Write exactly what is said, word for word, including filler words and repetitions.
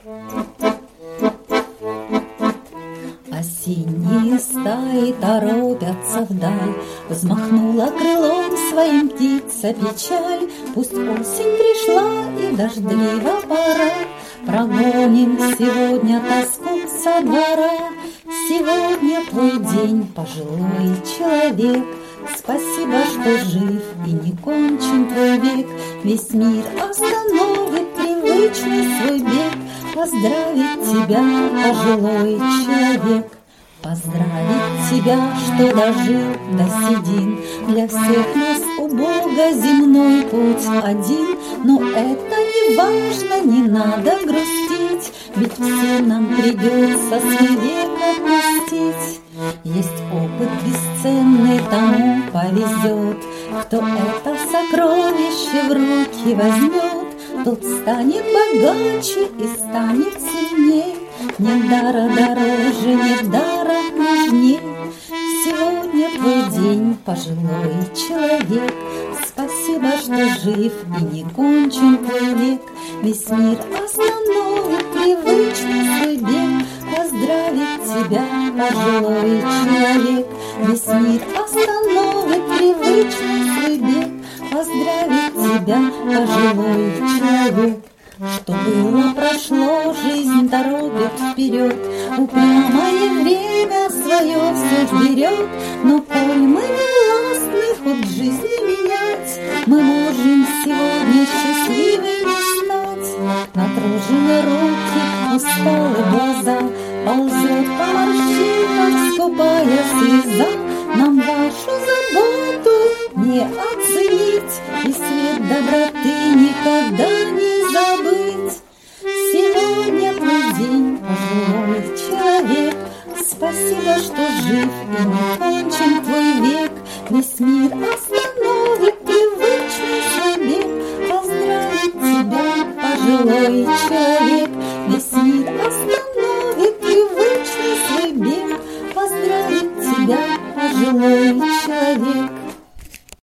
Осенние стаи торопятся вдаль, взмахнула крылом своим птица печаль. Пусть осень пришла и дождлива пора, прогоним сегодня тоску со двора. Сегодня твой день, пожилой человек, спасибо, что жив и не кончен твой век. Весь мир остановит привычный свой бег. Поздравить тебя, пожилой человек, поздравить тебя, что дожил до седин. Для всех нас у Бога земной путь один, но это не важно, не надо грустить, ведь всем нам придется свой век отпустить. Есть опыт бесценный, тому повезет, кто это сокровище в руки возьмет. Тот станет богаче и станет сильней, нет дара дороже, нет дара нужней. Сегодня твой день, пожилой человек, спасибо, что жив и не кончен твой век. Весь мир остановит привычный свой бег. Поздравить тебя, пожилой человек, весь мир остановит привычный свой бег. Поздравить тебя, пожилой человек. Что было, прошло, жизнь торопит вперед, упрямое время свое все берет. Но коль мы не властны ход жизни менять, мы можем сегодня счастливыми стать. Натружены руки, усталые глаза, ползет по морщинам скупая слеза. Нам вашу заботу не оценить, и свет доброты никогда не забыть. Сегодня твой день, пожилой человек, спасибо, что жив и не кончен твой век. Весь мир остановит привычный свой бег. Поздравить тебя, пожилой человек.